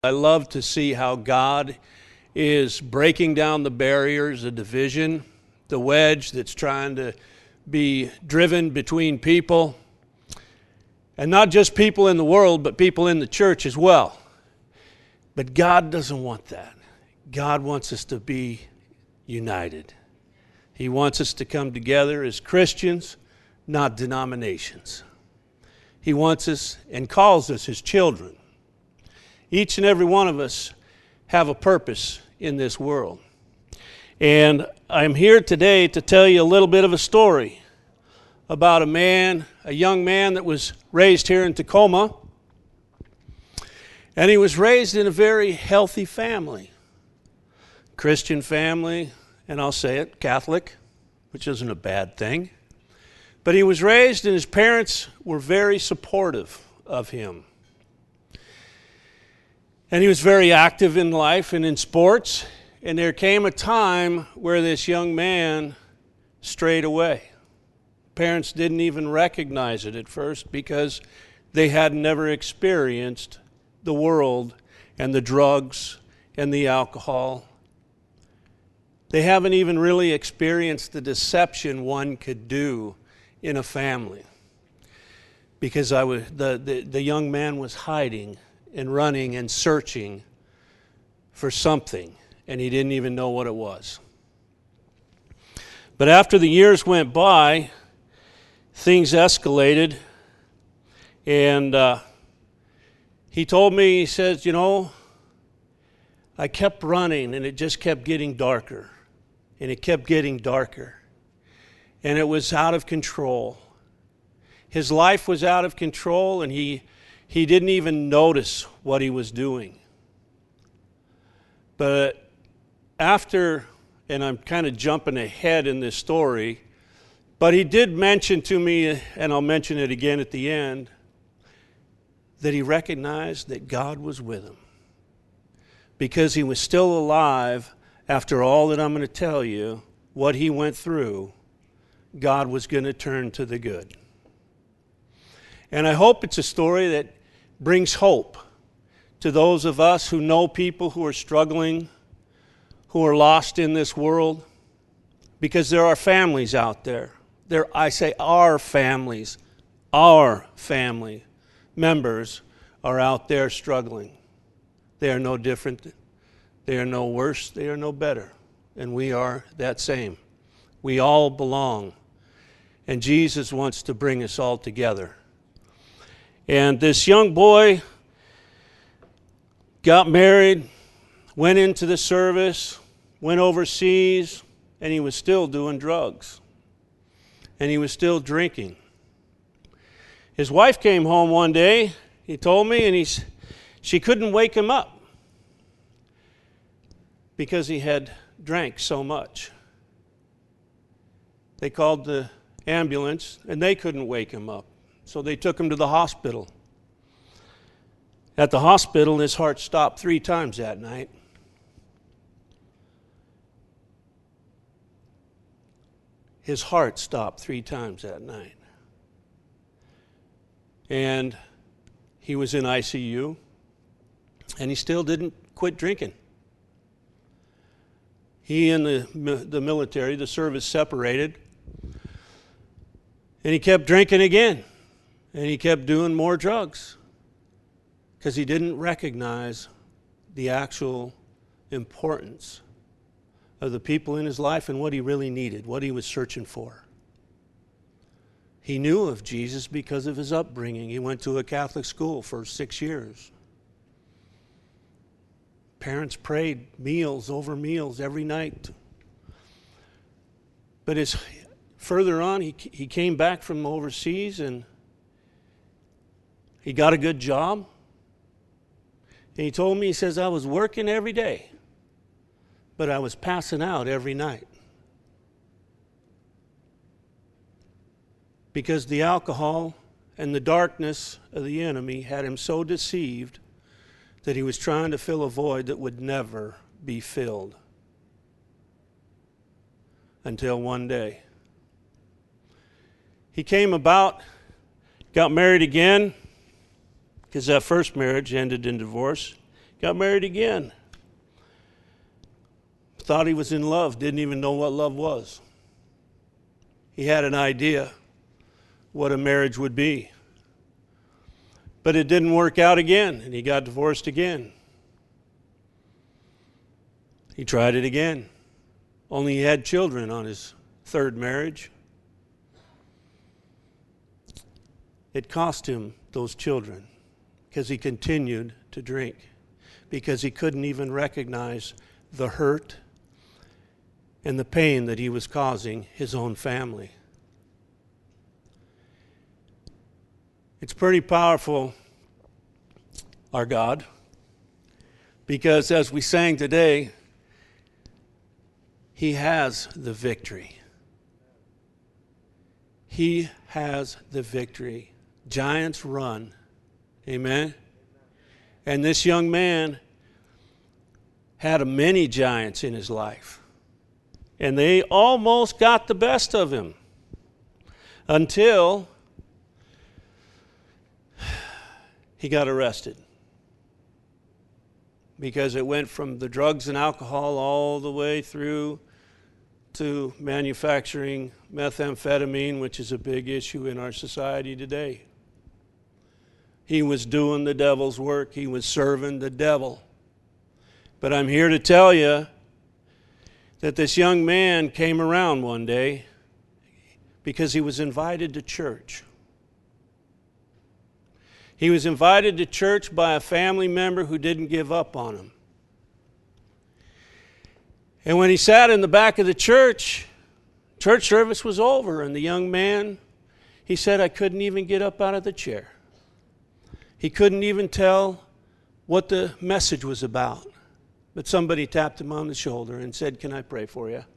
I love to see how God is breaking down the barriers, the division, the wedge that's trying to be driven between people. And not just people in the world, but people in the church as well. But God doesn't want that. God wants us to be united. He wants us to come together as Christians, not denominations. He wants us and calls us his children. Each and every one of us have a purpose in this world. And I'm here today to tell you a little bit of a story about a young man that was raised here in Tacoma. And he was raised in a very healthy family. Christian family, and I'll say it, Catholic, which isn't a bad thing. But he was raised and his parents were very supportive of him. And he was very active in life and in sports. And there came a time where this young man strayed away. Parents didn't even recognize it at first because they had never experienced the world and the drugs and the alcohol. They haven't even really experienced the deception one could do in a family. Because the young man was hiding and running and searching for something, and he didn't even know what it was. But after the years went by, things escalated, and he told me, he says, I kept running, and it just kept getting darker, and it kept getting darker, and it was out of control. His life was out of control, and he didn't even notice what he was doing. But after, and I'm kind of jumping ahead in this story, but he did mention to me, and I'll mention it again at the end, that he recognized that God was with him. Because he was still alive after all that I'm going to tell you, what he went through, God was going to turn to the good. And I hope it's a story that brings hope to those of us who know people who are struggling, who are lost in this world, because there are families out there. I say our families, our family members are out there struggling. They are no different. They are no worse. They are no better. And we are that same. We all belong. And Jesus wants to bring us all together. And this young boy got married, went into the service, went overseas, and he was still doing drugs. And he was still drinking. His wife came home one day, he told me, and she couldn't wake him up because he had drank so much. They called the ambulance, and they couldn't wake him up. So they took him to the hospital. At the hospital, his heart stopped 3 times that night. His heart stopped 3 times that night. And he was in ICU, and he still didn't quit drinking. He and the military, the service separated, and he kept drinking again. And he kept doing more drugs because he didn't recognize the actual importance of the people in his life and what he really needed, what he was searching for. He knew of Jesus because of his upbringing. He went to a Catholic school for 6 years. Parents prayed meals over meals every night. But further on, he came back from overseas and he got a good job. And he told me, he says, I was working every day, but I was passing out every night. Because the alcohol and the darkness of the enemy had him so deceived that he was trying to fill a void that would never be filled. Until one day. He came about, got married again, because that first marriage ended in divorce. got married again. Thought he was in love, didn't even know what love was. He had an idea what a marriage would be. But it didn't work out again, and he got divorced again. He tried it again. Only he had children on his third marriage. It cost him those children because he continued to drink, because he couldn't even recognize the hurt and the pain that he was causing his own family. It's pretty powerful, our God, because as we sang today, He has the victory. He has the victory. Giants run. Amen? And this young man had many giants in his life. And they almost got the best of him until he got arrested. Because it went from the drugs and alcohol all the way through to manufacturing methamphetamine, which is a big issue in our society today. He was doing the devil's work. He was serving the devil. But I'm here to tell you that this young man came around one day because he was invited to church. He was invited to church by a family member who didn't give up on him. And when he sat in the back of the church service was over, and the young man, he said, I couldn't even get up out of the chair. He couldn't even tell what the message was about. But somebody tapped him on the shoulder and said, can I pray for you?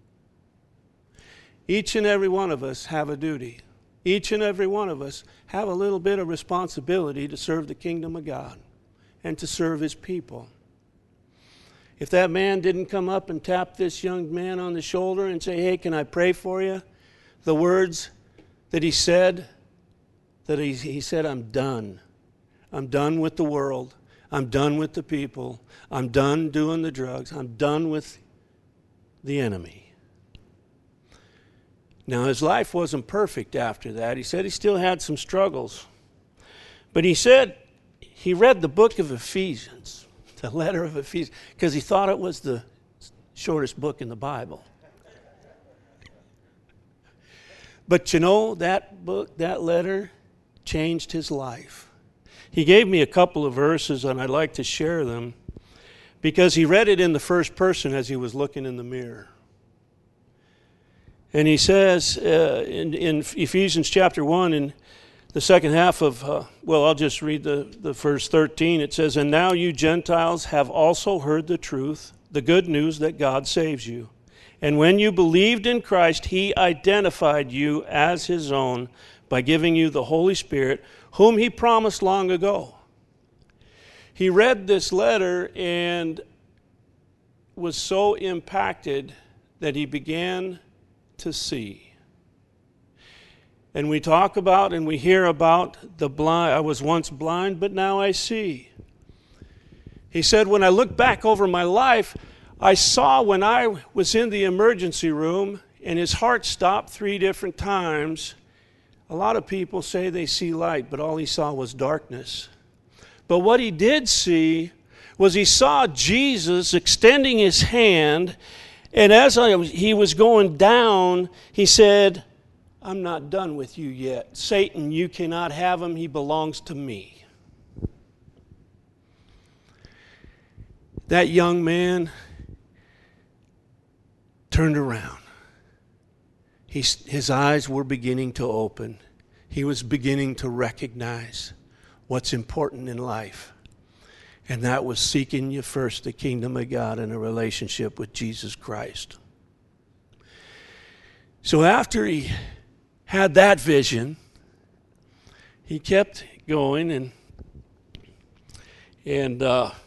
Each and every one of us have a duty. Each and every one of us have a little bit of responsibility to serve the kingdom of God and to serve His people. If that man didn't come up and tap this young man on the shoulder and say, hey, can I pray for you? The words that he said, he said, I'm done. I'm done with the world. I'm done with the people. I'm done doing the drugs. I'm done with the enemy. Now, his life wasn't perfect after that. He said he still had some struggles. But he said he read the book of Ephesians, the letter of Ephesians, because he thought it was the shortest book in the Bible. But you know, that book, that letter, changed his life. He gave me a couple of verses, and I'd like to share them, because he read it in the first person as he was looking in the mirror. And he says in Ephesians chapter 1, in the second half of, I'll just read the verse 13. It says, and now you Gentiles have also heard the truth, the good news that God saves you. And when you believed in Christ, He identified you as His own by giving you the Holy Spirit, whom He promised long ago. He read this letter and was so impacted that he began to see. And we talk about and we hear about the blind. I was once blind, but now I see. He said, when I look back over my life, I saw when I was in the emergency room and his heart stopped 3 different times. A lot of people say they see light, but all he saw was darkness. But what he did see was he saw Jesus extending his hand, and as he was going down, he said, I'm not done with you yet. Satan, you cannot have him. He belongs to me. That young man turned around. His eyes were beginning to open. He was beginning to recognize what's important in life. And that was seeking you first the kingdom of God and a relationship with Jesus Christ. So after he had that vision, he kept going and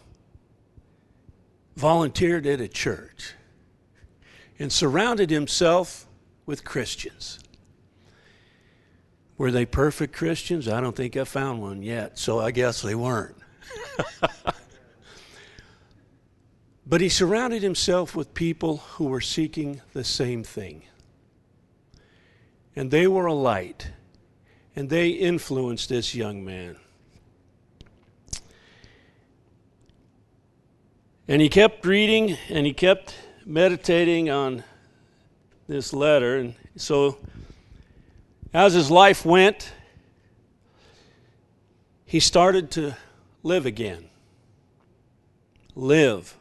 volunteered at a church and surrounded himself with Christians. Were they perfect Christians? I don't think I found one yet, so I guess they weren't. But he surrounded himself with people who were seeking the same thing. And they were a light, and they influenced this young man. And he kept reading, and he kept meditating on this letter. And so as his life went, he started to live again. Live.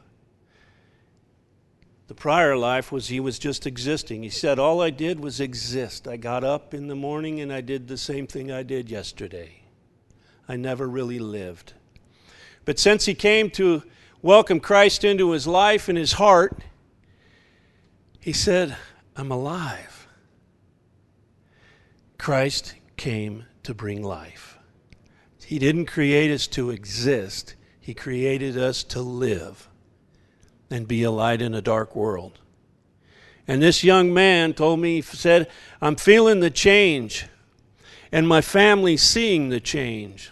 The prior life was he was just existing. He said, all I did was exist. I got up in the morning and I did the same thing I did yesterday. I never really lived. But since he came to welcome Christ into his life and his heart, he said, I'm alive. Christ came to bring life. He didn't create us to exist. He created us to live and be a light in a dark world. And this young man told me, he said, I'm feeling the change, and my family's seeing the change.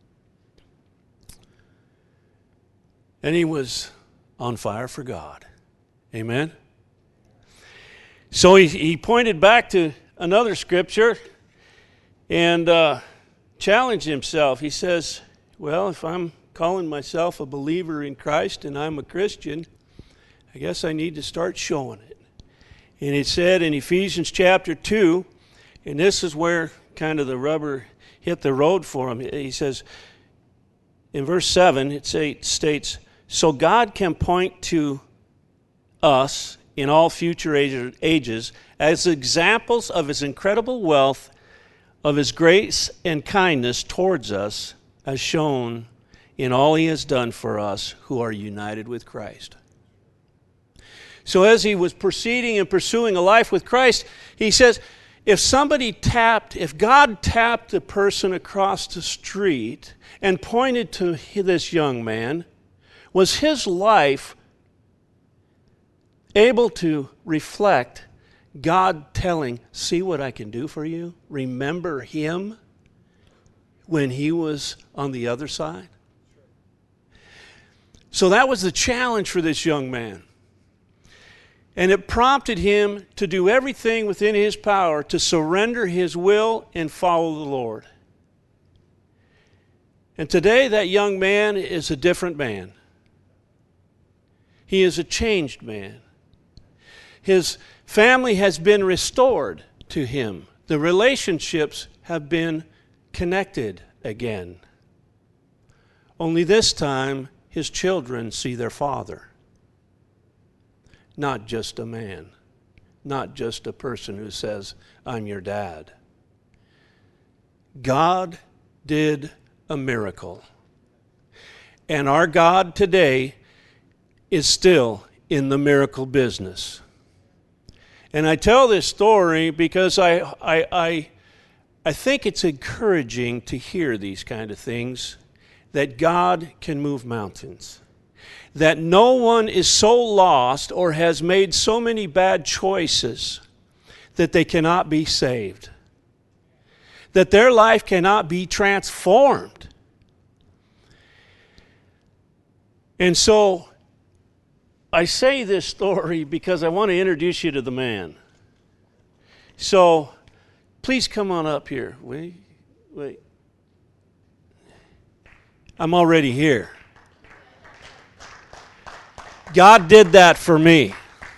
And he was on fire for God. Amen? So he pointed back to another scripture and challenged himself. He says, well, if I'm calling myself a believer in Christ and I'm a Christian, I guess I need to start showing it. And it said in Ephesians chapter 2, and this is where kind of the rubber hit the road for him. He says, in verse 7, it states, so God can point to us in all future ages as examples of his incredible wealth, of his grace and kindness towards us, as shown in all he has done for us who are united with Christ. So as he was proceeding and pursuing a life with Christ, he says, if God tapped a person across the street and pointed to this young man, was his life able to reflect God telling, see what I can do for you? Remember him when he was on the other side? So that was the challenge for this young man. And it prompted him to do everything within his power to surrender his will and follow the Lord. And today that young man is a different man. He is a changed man. His family has been restored to him. The relationships have been connected again. Only this time, his children see their father. Not just a man. Not just a person who says, I'm your dad. God did a miracle. And our God today is still in the miracle business. And I tell this story because I think it's encouraging to hear these kind of things, that God can move mountains. That no one is so lost or has made so many bad choices that they cannot be saved. That their life cannot be transformed. And so I say this story because I want to introduce you to the man. So please come on up here. Wait. I'm already here. God did that for me.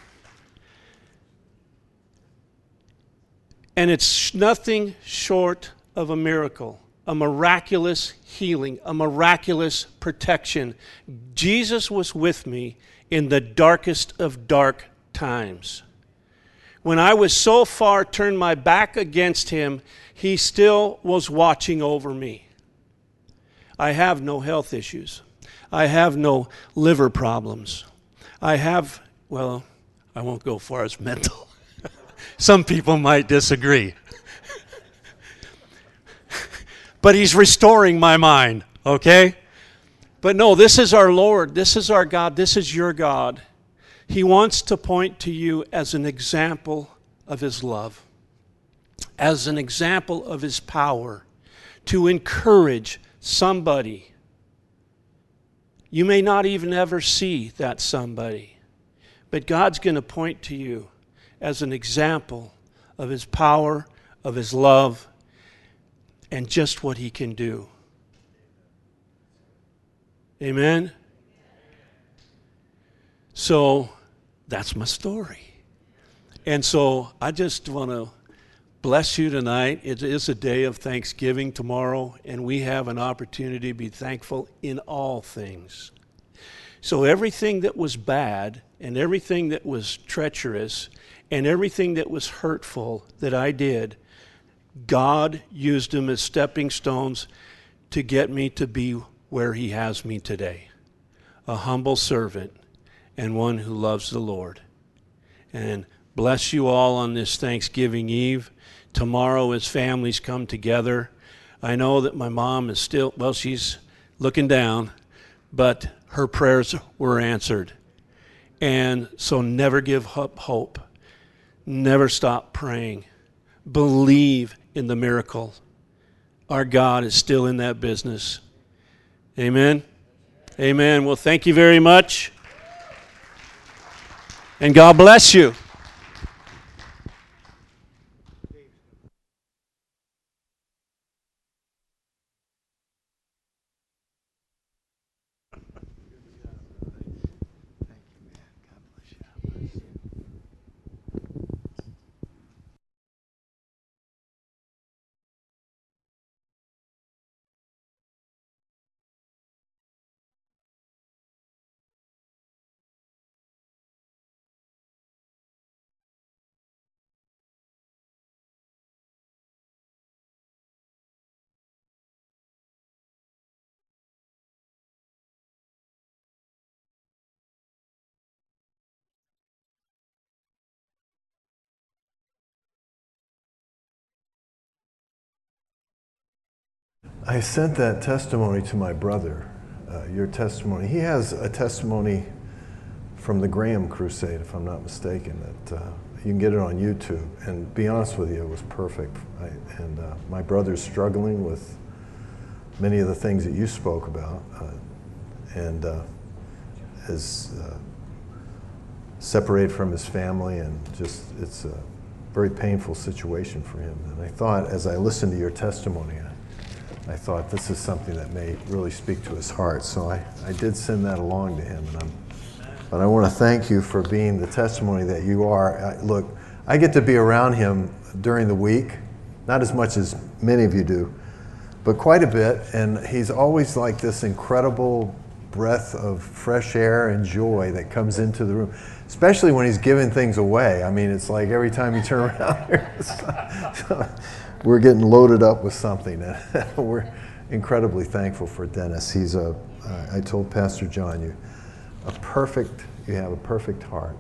And it's nothing short of a miracle, a miraculous healing, a miraculous protection. Jesus was with me in the darkest of dark times. When I was so far turned my back against him, he still was watching over me. I have no health issues. I have no liver problems. I won't go far as mental. Some people might disagree. But he's restoring my mind, okay? But no, this is our Lord. This is our God. This is your God. He wants to point to you as an example of his love, as an example of his power, to encourage somebody You may not even ever see that somebody, but God's going to point to you as an example of his power, of his love, and just what he can do. Amen? So that's my story. And so I just want to bless you tonight. It is a day of Thanksgiving tomorrow, and we have an opportunity to be thankful in all things. So everything that was bad and everything that was treacherous and everything that was hurtful that I did, God used them as stepping stones to get me to be where he has me today. A humble servant and one who loves the Lord. And bless you all on this Thanksgiving Eve. Tomorrow as families come together. I know that my mom is still, well, she's looking down, but her prayers were answered. And so never give up hope. Never stop praying. Believe in the miracle. Our God is still in that business. Amen? Amen. Well, thank you very much. And God bless you. I sent that testimony to my brother, your testimony. He has a testimony from the Graham Crusade, if I'm not mistaken, that you can get it on YouTube. And be honest with you, it was perfect. My brother's struggling with many of the things that you spoke about, and is separated from his family, and just it's a very painful situation for him. And I thought, as I listened to your testimony, I thought this is something that may really speak to his heart. So I did send that along to him. But I want to thank you for being the testimony that you are. Look, I get to be around him during the week, not as much as many of you do, but quite a bit. And he's always like this incredible breath of fresh air and joy that comes into the room, especially when he's giving things away. I mean, it's like every time you turn around here, we're getting loaded up with something. We're incredibly thankful for Dennis. He's I told Pastor John, you have a perfect heart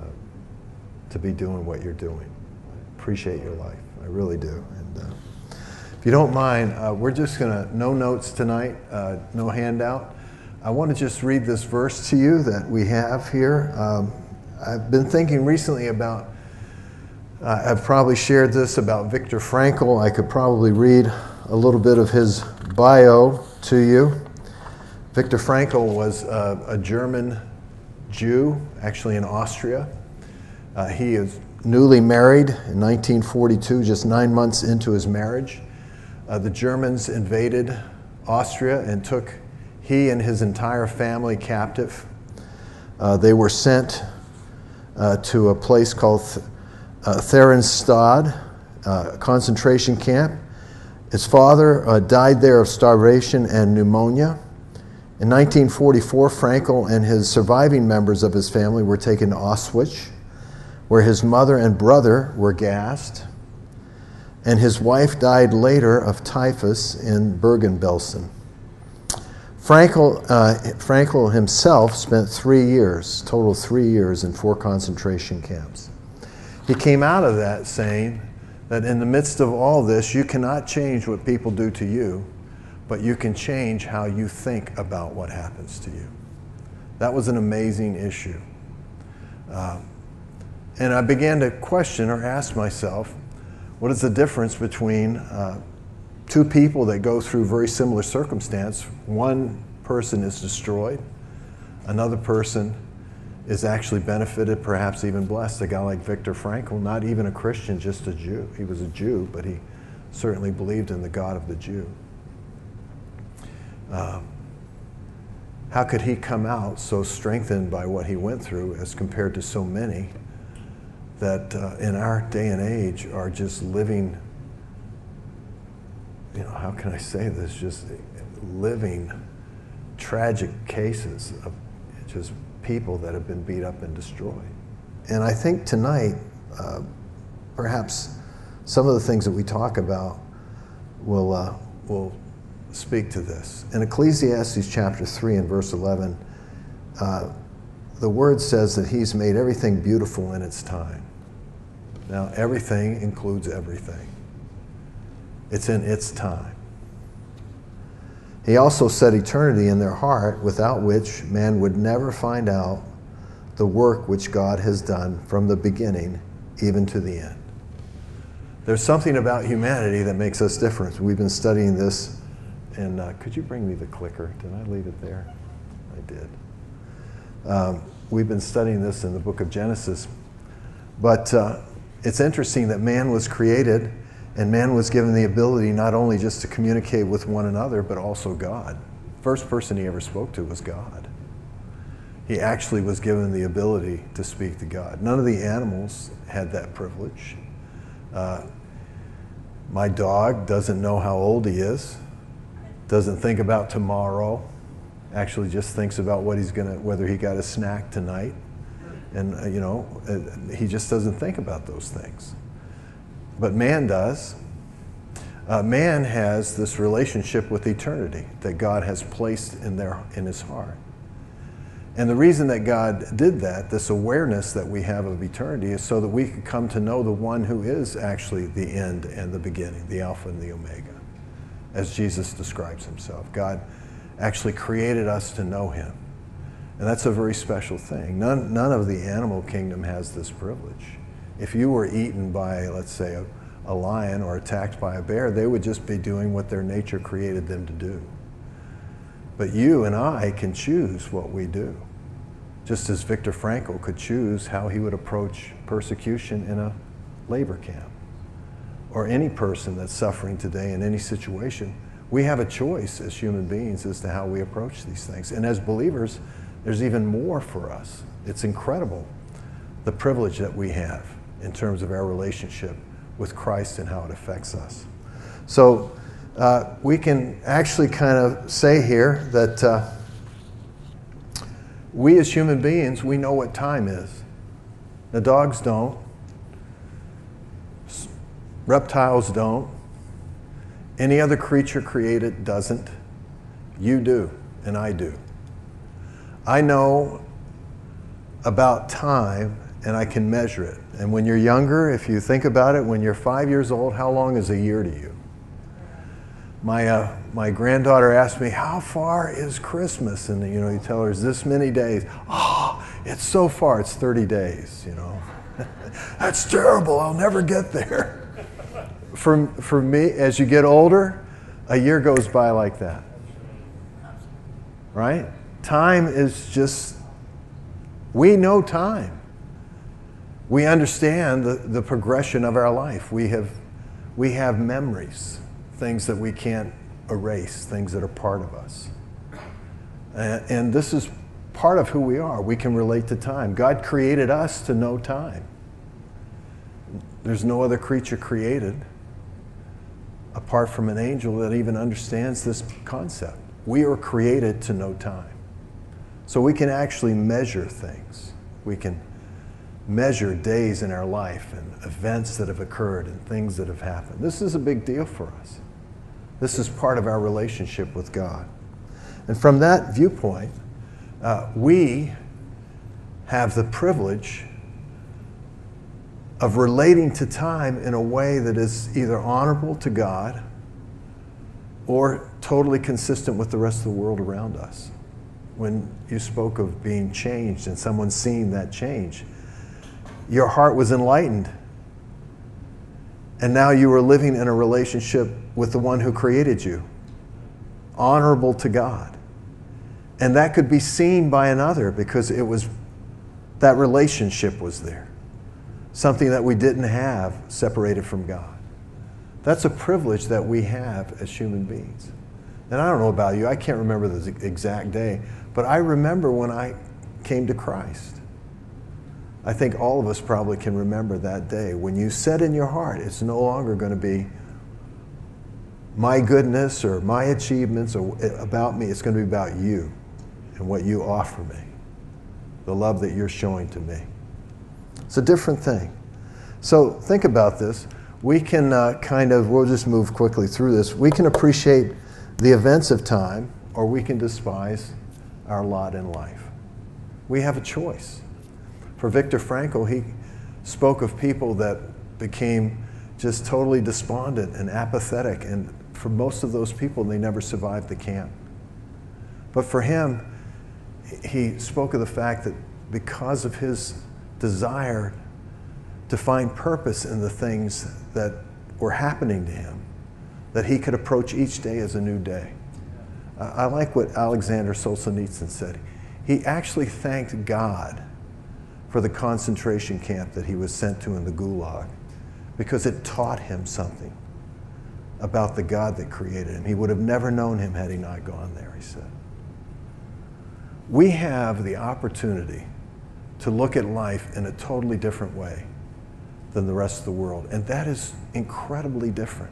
to be doing what you're doing. I appreciate your life. I really do. And if you don't mind, we're just no notes tonight, no handout. I want to just read this verse to you that we have here. I've been thinking recently about I've probably shared this about Viktor Frankl. I could probably read a little bit of his bio to you. Viktor Frankl was a German Jew, actually in Austria. He is newly married in 1942, just 9 months into his marriage. The Germans invaded Austria and took he and his entire family captive. They were sent to a place called Theresienstadt, concentration camp. His father died there of starvation and pneumonia. In 1944, Frankl and his surviving members of his family were taken to Auschwitz, where his mother and brother were gassed, and his wife died later of typhus in Bergen-Belsen. Frankl himself spent 3 years, total 3 years, in 4 concentration camps. He came out of that saying that in the midst of all this, you cannot change what people do to you, but you can change how you think about what happens to you. That was an amazing issue. And I began to question or ask myself, what is the difference between two people that go through very similar circumstance? One person is destroyed, Another person is actually benefited, perhaps even blessed. A guy like Viktor Frankl, not even a Christian, just a Jew. He was a Jew, but he certainly believed in the God of the Jew. How could he come out so strengthened by what he went through as compared to so many that in our day and age are just living, how can I say this, just living tragic cases of just people that have been beat up and destroyed. And I think tonight, perhaps some of the things that we talk about will speak to this. In Ecclesiastes chapter 3 and verse 11, the word says that he's made everything beautiful in its time. Now, everything includes everything. It's in its time. He also set eternity in their heart, without which man would never find out the work which God has done from the beginning even to the end. There's something about humanity that makes us different. We've been studying this, and could you bring me the clicker? Did I leave it there? I did. We've been studying this in the book of Genesis, but it's interesting that man was created and man was given the ability not only just to communicate with one another, but also God. First person he ever spoke to was God. He actually was given the ability to speak to God. None of the animals had that privilege. My dog doesn't know how old he is, doesn't think about tomorrow, actually just thinks about whether he got a snack tonight. And, he just doesn't think about those things. But man does. Man has this relationship with eternity that God has placed in his heart. And the reason that God did that, this awareness that we have of eternity, is so that we could come to know the one who is actually the end and the beginning, the Alpha and the Omega, as Jesus describes himself. God actually created us to know him. And that's a very special thing. None of the animal kingdom has this privilege. If you were eaten by, let's say, a lion or attacked by a bear, they would just be doing what their nature created them to do. But you and I can choose what we do. Just as Viktor Frankl could choose how he would approach persecution in a labor camp. Or any person that's suffering today in any situation, we have a choice as human beings as to how we approach these things. And as believers, there's even more for us. It's incredible, the privilege that we have in terms of our relationship with Christ and how it affects us. So we can actually kind of say here that we as human beings, we know what time is. The dogs don't. Reptiles don't. Any other creature created doesn't. You do, and I do. I know about time, and I can measure it. And when you're younger, if you think about it, when you're 5 years old, how long is a year to you? My granddaughter asked me, how far is Christmas? And you tell her, it's this many days. Oh, it's so far, it's 30 days, That's terrible, I'll never get there. For me, as you get older, a year goes by like that. Right? Time is just, we know time. We understand the progression of our life. We have memories, things that we can't erase, things that are part of us. And this is part of who we are. We can relate to time. God created us to know time. There's no other creature created apart from an angel that even understands this concept. We are created to know time. So we can actually measure things. We can measure days in our life and events that have occurred and things that have happened. This is a big deal for us. This is part of our relationship with God. And from that viewpoint, we have the privilege of relating to time in a way that is either honorable to God or totally consistent with the rest of the world around us. When you spoke of being changed and someone seeing that change, your heart was enlightened. And now you were living in a relationship with the one who created you, honorable to God. And that could be seen by another because that relationship was there. Something that we didn't have separated from God. That's a privilege that we have as human beings. And I don't know about you, I can't remember the exact day, but I remember when I came to Christ. I think all of us probably can remember that day when you said in your heart, it's no longer going to be my goodness or my achievements or about me. It's going to be about you and what you offer me, the love that you're showing to me. It's a different thing. So think about this. We can we'll just move quickly through this. We can appreciate the events of time, or we can despise our lot in life. We have a choice. For Viktor Frankl, he spoke of people that became just totally despondent and apathetic, and for most of those people, they never survived the camp. But for him, he spoke of the fact that because of his desire to find purpose in the things that were happening to him, that he could approach each day as a new day. I like what Alexander Solzhenitsyn said. He actually thanked God for the concentration camp that he was sent to in the Gulag, because it taught him something about the God that created him. He would have never known him had he not gone there, he said. We have the opportunity to look at life in a totally different way than the rest of the world, and that is incredibly different.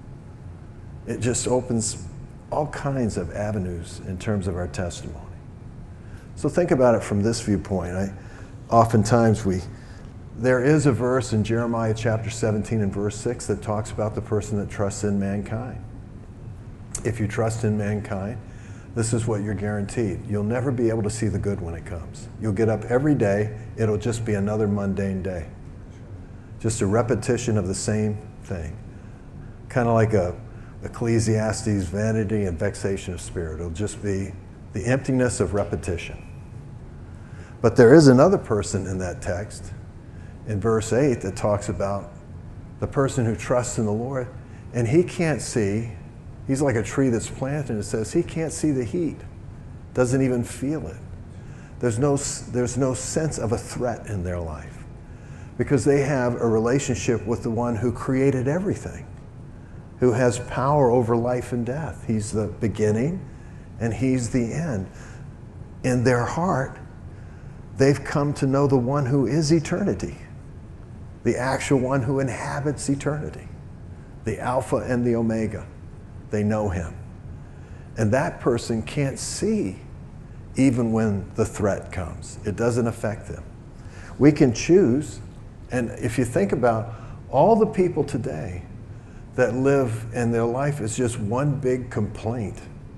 It just opens all kinds of avenues in terms of our testimony. So think about it from this viewpoint. Oftentimes there is a verse in Jeremiah chapter 17 and verse 6 that talks about the person that trusts in mankind. If you trust in mankind, this is what you're guaranteed. You'll never be able to see the good when it comes. You'll get up every day, it'll just be another mundane day. Just a repetition of the same thing. Kind of like Ecclesiastes, vanity and vexation of spirit. It'll just be the emptiness of repetition. But there is another person in that text, in verse 8, that talks about the person who trusts in the Lord, and he can't see. He's like a tree that's planted, and it says he can't see the heat, doesn't even feel it. There's no sense of a threat in their life because they have a relationship with the one who created everything, who has power over life and death. He's the beginning and he's the end. In their heart, they've come to know the one who is eternity, the actual one who inhabits eternity, the Alpha and the Omega. They know him. And that person can't see even when the threat comes. It doesn't affect them. We can choose, and if you think about all the people today that live and their life is just one big complaint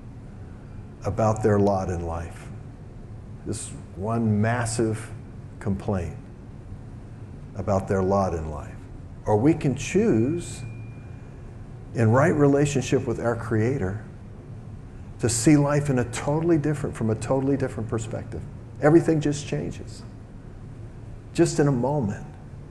about their lot in life. Just one massive complaint about their lot in life. Or we can choose, in right relationship with our Creator, to see life from a totally different perspective. Everything just changes. Just in a moment.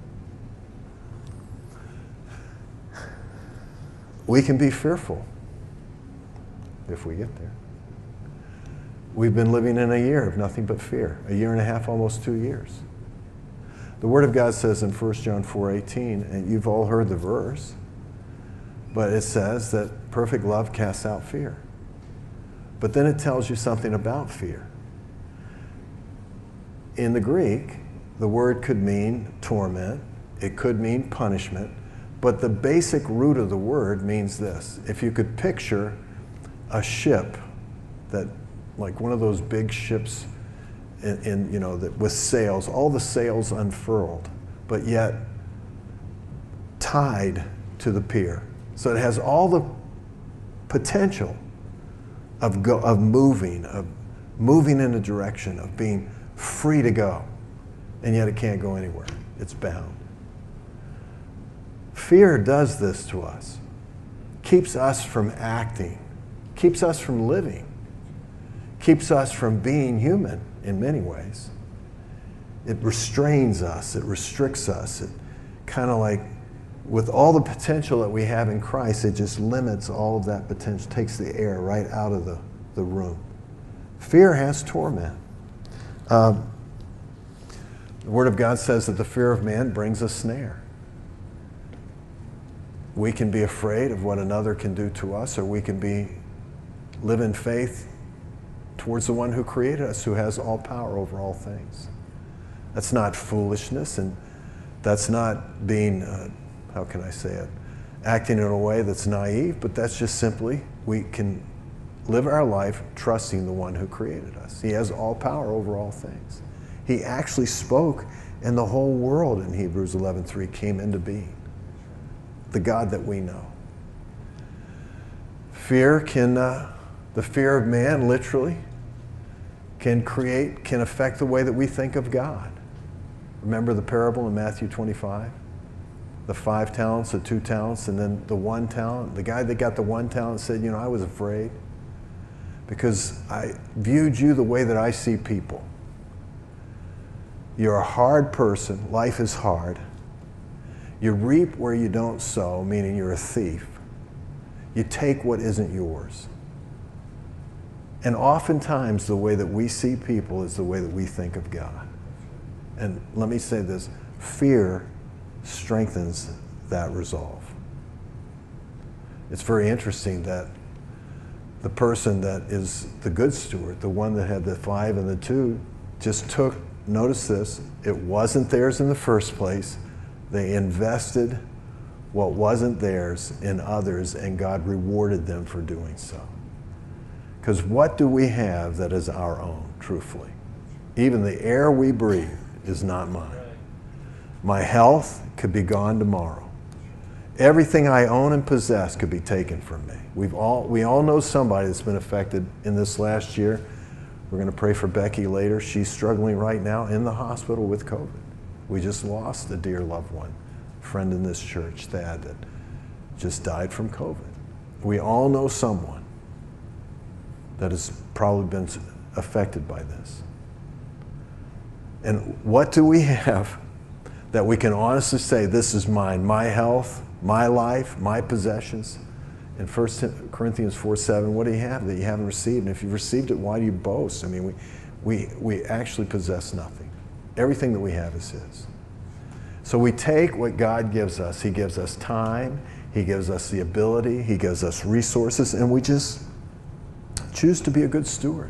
We can be fearful if we get there. We've been living in a year of nothing but fear. A year and a half, almost 2 years. The Word of God says in 1 John 4:18, and you've all heard the verse, but it says that perfect love casts out fear. But then it tells you something about fear. In the Greek, the word could mean torment, it could mean punishment, but the basic root of the word means this. If you could picture a ship that, like one of those big ships that with sails, all the sails unfurled, but yet tied to the pier. So it has all the potential of moving in a direction, of being free to go, and yet it can't go anywhere. It's bound. Fear does this to us. Keeps us from acting, keeps us from living, keeps us from being human in many ways. It restrains us, it restricts us. It kind of like, with all the potential that we have in Christ, it just limits all of that potential, takes the air right out of the room. Fear has torment. The Word of God says that the fear of man brings a snare. We can be afraid of what another can do to us, or we can live in faith towards the one who created us, who has all power over all things. That's not foolishness, and that's not being, how can I say it, acting in a way that's naive, but that's just simply, we can live our life trusting the one who created us. He has all power over all things. He actually spoke, and the whole world in Hebrews 11:3 came into being. The God that we know. Fear the fear of man literally can affect the way that we think of God. Remember the parable in Matthew 25? The 5 talents, the 2 talents, and then the 1 talent. The guy that got the 1 talent said, I was afraid because I viewed you the way that I see people. You're a hard person. Life is hard. You reap where you don't sow, meaning you're a thief. You take what isn't yours. And oftentimes the way that we see people is the way that we think of God. And let me say this, fear strengthens that resolve. It's very interesting that the person that is the good steward, the one that had the 5 and the 2, just took, notice this, it wasn't theirs in the first place. They invested what wasn't theirs in others, and God rewarded them for doing so. Because what do we have that is our own, truthfully? Even the air we breathe is not mine. My health could be gone tomorrow. Everything I own and possess could be taken from me. We all know somebody that's been affected in this last year. We're going to pray for Becky later. She's struggling right now in the hospital with COVID. We just lost a dear loved one, a friend in this church, Thad, that just died from COVID. We all know someone that has probably been affected by this. And what do we have that we can honestly say, this is mine, my health, my life, my possessions? In 1 Corinthians 4:7, what do you have that you haven't received? And if you've received it, why do you boast? I mean, we actually possess nothing. Everything that we have is His. So we take what God gives us. He gives us time. He gives us the ability. He gives us resources. And we just choose to be a good steward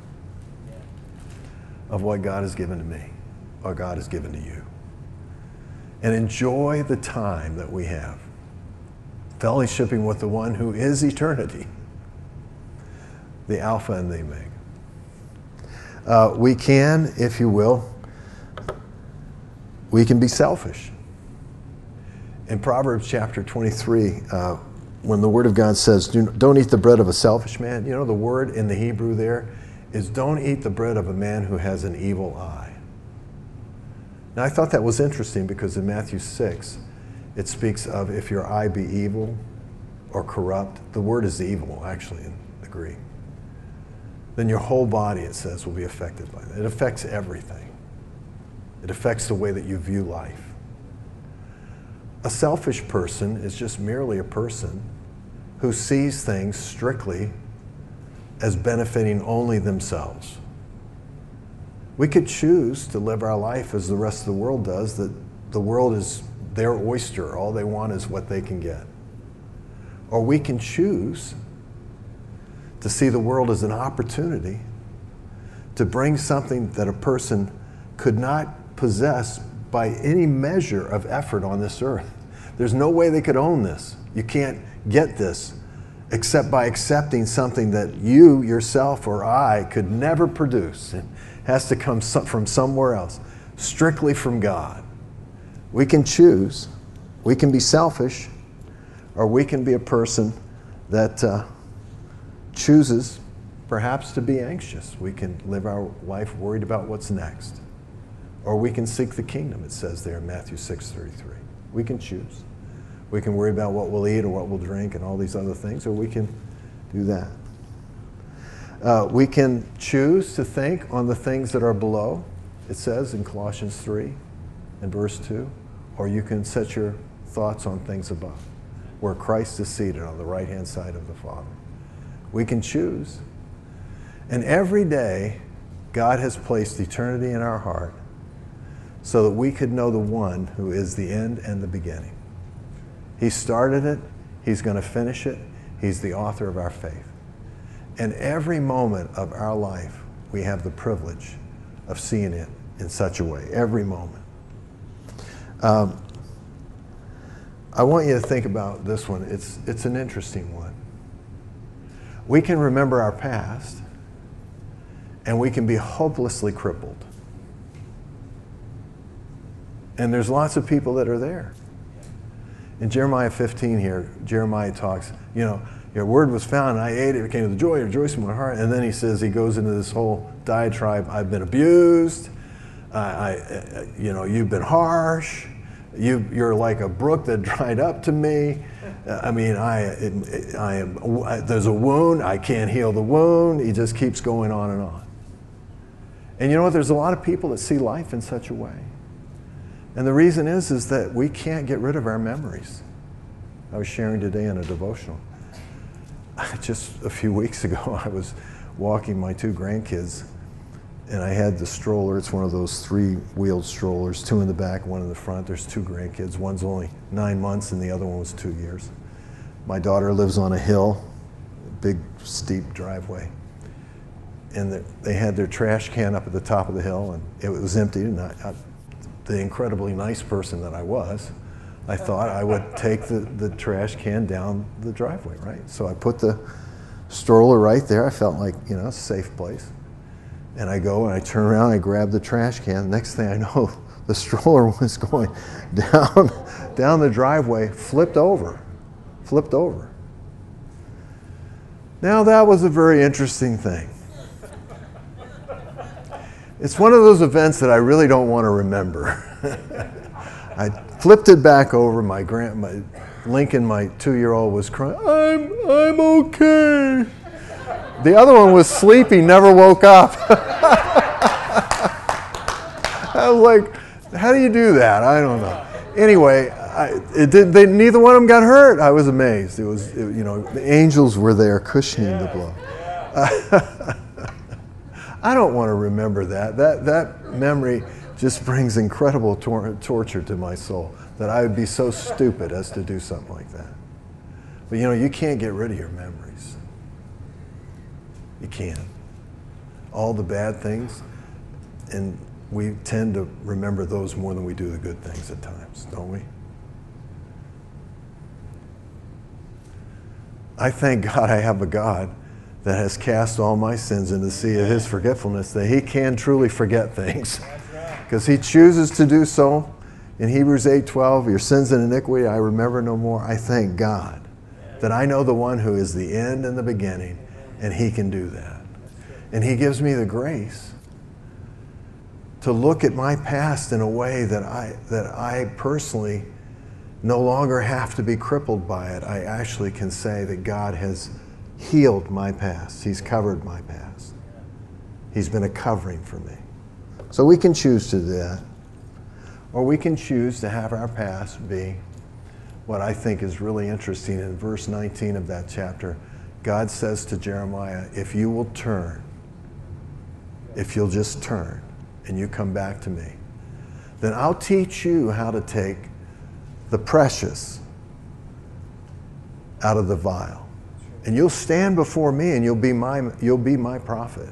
of what God has given to me, or God has given to you. And enjoy the time that we have, fellowshipping with the one who is eternity, the Alpha and the Omega. We can, if you will, we can be selfish. In Proverbs chapter 23, when the Word of God says, don't eat the bread of a selfish man, the word in the Hebrew there is don't eat the bread of a man who has an evil eye. Now I thought that was interesting because in Matthew 6, it speaks of if your eye be evil or corrupt. The word is evil, actually, in the Greek. Then your whole body, it says, will be affected by that. It affects everything. It affects the way that you view life. A selfish person is just merely a person who sees things strictly as benefiting only themselves. We could choose to live our life as the rest of the world does, that the world is their oyster. All they want is what they can get. Or we can choose to see the world as an opportunity to bring something that a person could not possess by any measure of effort on this earth. There's no way they could own this. You can't get this except by accepting something that you, yourself, or I could never produce. It has to come from somewhere else, strictly from God. We can choose. We can be selfish, or we can be a person that chooses perhaps to be anxious. We can live our life worried about what's next. Or we can seek the kingdom, it says there in Matthew 6:33. We can choose. We can worry about what we'll eat or what we'll drink and all these other things, or we can do that. We can choose to think on the things that are below, it says in Colossians 3 and verse 2, or you can set your thoughts on things above, where Christ is seated on the right-hand side of the Father. We can choose. And every day God has placed eternity in our heart so that we could know the one who is the end and the beginning. He started it. He's going to finish it. He's the author of our faith. And every moment of our life, we have the privilege of seeing it in such a way. Every moment. I want you to think about this one. It's an interesting one. We can remember our past, and we can be hopelessly crippled. And there's lots of people that are there. In Jeremiah 15 here, Jeremiah talks, your word was found, and I ate it, it became the joy, rejoice in my heart. And then he says, he goes into this whole diatribe, I've been abused, you've been harsh, you're like a brook that dried up to me. There's a wound, I can't heal the wound. He just keeps going on and on. And you know what, there's a lot of people that see life in such a way. And the reason is that we can't get rid of our memories. I was sharing today in a devotional. Just a few weeks ago, I was walking my 2 grandkids, and I had the stroller. It's one of those 3-wheeled strollers, 2 in the back, 1 in the front. There's 2 grandkids. One's only 9 months, and the other one was 2 years. My daughter lives on a hill, big, steep driveway. And they had their trash can up at the top of the hill, and it was empty. And the incredibly nice person that I was, I thought I would take the trash can down the driveway, right? So I put the stroller right there. I felt like, a safe place. And I go and I turn around, I grab the trash can. Next thing I know, the stroller was going down the driveway, flipped over. Now that was a very interesting thing. It's one of those events that I really don't want to remember. I flipped it back over. My Lincoln, my 2-year-old, was crying, I'm okay. The other one was sleeping, never woke up. I was like, how do you do that? I don't know. Anyway, neither one of them got hurt. I was amazed. The angels were there cushioning the blow. I don't want to remember that. That memory just brings incredible torture to my soul, that I would be so stupid as to do something like that. But you can't get rid of your memories. You can't. All the bad things, and we tend to remember those more than we do the good things at times, don't we? I thank God I have a God that has cast all my sins into the sea of his forgetfulness, that he can truly forget things. Because he chooses to do so. In Hebrews 8:12, your sins and iniquity I remember no more. I thank God that I know the one who is the end and the beginning, and he can do that. And he gives me the grace to look at my past in a way that I personally no longer have to be crippled by it. I actually can say that God has healed my past. He's covered my past. He's been a covering for me. So we can choose to do that. Or we can choose to have our past be what I think is really interesting. In verse 19 of that chapter, God says to Jeremiah, if you will turn, if you'll just turn and you come back to me, then I'll teach you how to take the precious out of the vile. And you'll stand before me and you'll be my prophet.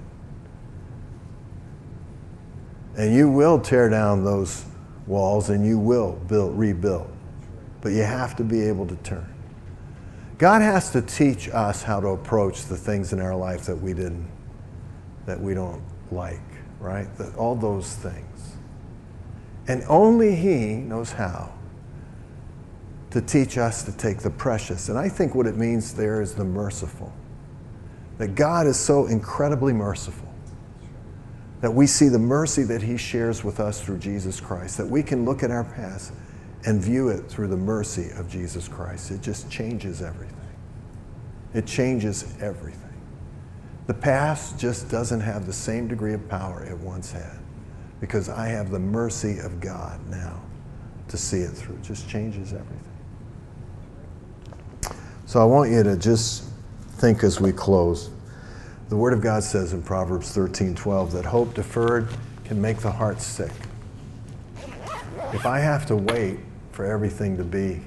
And you will tear down those walls and you will rebuild. But you have to be able to turn. God has to teach us how to approach the things in our life that we don't like, right? All those things. And only he knows how to teach us to take the precious. And I think what it means there is the merciful. That God is so incredibly merciful. That we see the mercy that he shares with us through Jesus Christ. That we can look at our past and view it through the mercy of Jesus Christ. It just changes everything. It changes everything. The past just doesn't have the same degree of power it once had. Because I have the mercy of God now to see it through. It just changes everything. So I want you to just think as we close The Word of God says in Proverbs 13:12 that hope deferred can make the heart sick. If I have to wait for everything to be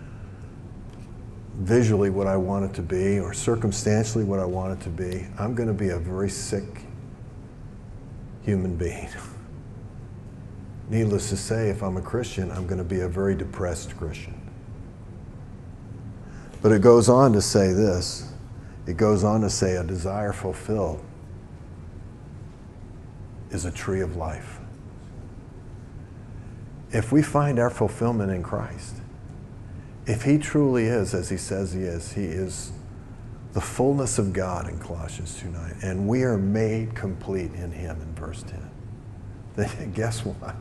visually what I want it to be or circumstantially what I want it to be, I'm going to be a very sick human being. Needless to say, if I'm a Christian, I'm going to be a very depressed Christian. But it goes on to say this. It goes on to say a desire fulfilled is a tree of life. If we find our fulfillment in Christ, if he truly is, as he says he is the fullness of God in Colossians 2:9, and we are made complete in him in verse 10, then guess what?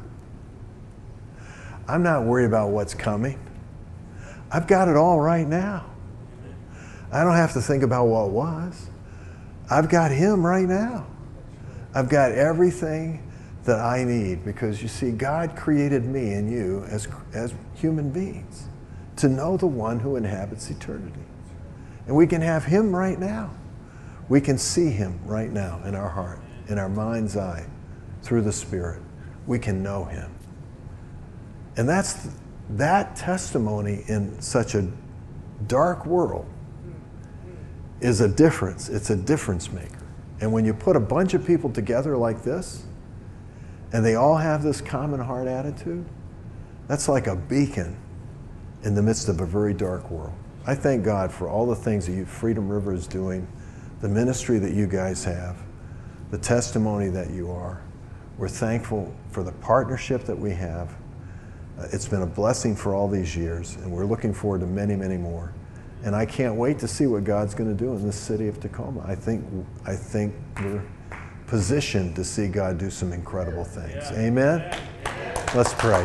I'm not worried about what's coming. I've got it all right now. I don't have to think about what was. I've got him right now. I've got everything that I need, because you see, God created me and you as human beings to know the one who inhabits eternity. And we can have him right now. We can see him right now in our heart, in our mind's eye, through the Spirit. We can know him. And that testimony in such a dark world is a difference. It's a difference maker. And when you put a bunch of people together like this, and they all have this common heart attitude, that's like a beacon in the midst of a very dark world. I thank God for all the things that Freedom River is doing, the ministry that you guys have, the testimony that you are. We're thankful for the partnership that we have. It's been a blessing for all these years, and we're looking forward to many, many more. And I can't wait to see what God's going to do in this city of Tacoma. I think we're positioned to see God do some incredible things. Yeah. Amen? Let's pray.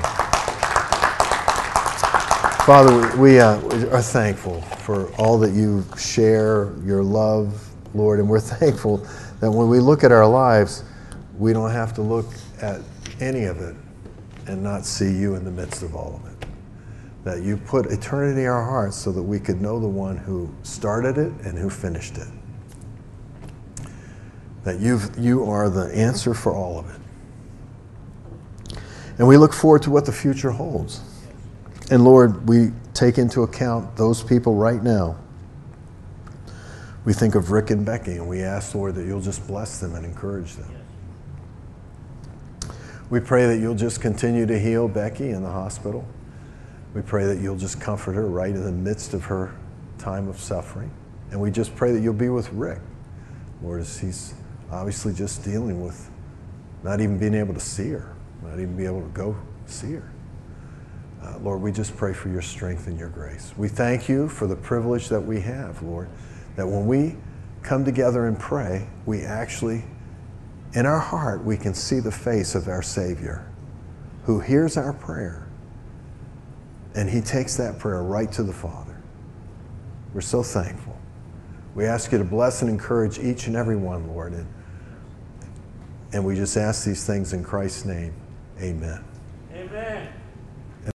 Father, we are thankful for all that you share, your love, Lord, and we're thankful that when we look at our lives, we don't have to look at any of it and not see you in the midst of all of it. That you put eternity in our hearts so that we could know the one who started it and who finished it. That you are the answer for all of it. And we look forward to what the future holds. And Lord, we take into account those people right now. We think of Rick and Becky, and we ask, Lord, that you'll just bless them and encourage them. We pray that you'll just continue to heal Becky in the hospital. We pray that you'll just comfort her right in the midst of her time of suffering. And we just pray that you'll be with Rick, Lord, as he's obviously just dealing with not even being able to see her, not even be able to go see her. Lord, we just pray for your strength and your grace. We thank you for the privilege that we have, Lord, that when we come together and pray, we actually, in our heart, we can see the face of our Savior who hears our prayer. And he takes that prayer right to the Father. We're so thankful. We ask you to bless and encourage each and every one, Lord. And we just ask these things in Christ's name. Amen.